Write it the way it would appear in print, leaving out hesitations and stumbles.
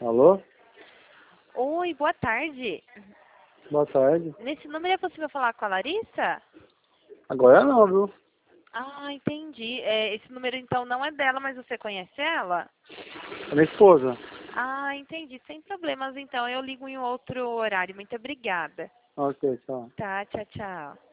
Alô? Oi, boa tarde. Boa tarde. Nesse número é possível falar com a Larissa? Agora não, viu? Ah, entendi. Esse número então não é dela, mas você conhece ela? É minha esposa. Ah, entendi. Sem problemas então. Eu ligo em outro horário. Muito obrigada. Ok, tchau. Tá, tchau, tchau.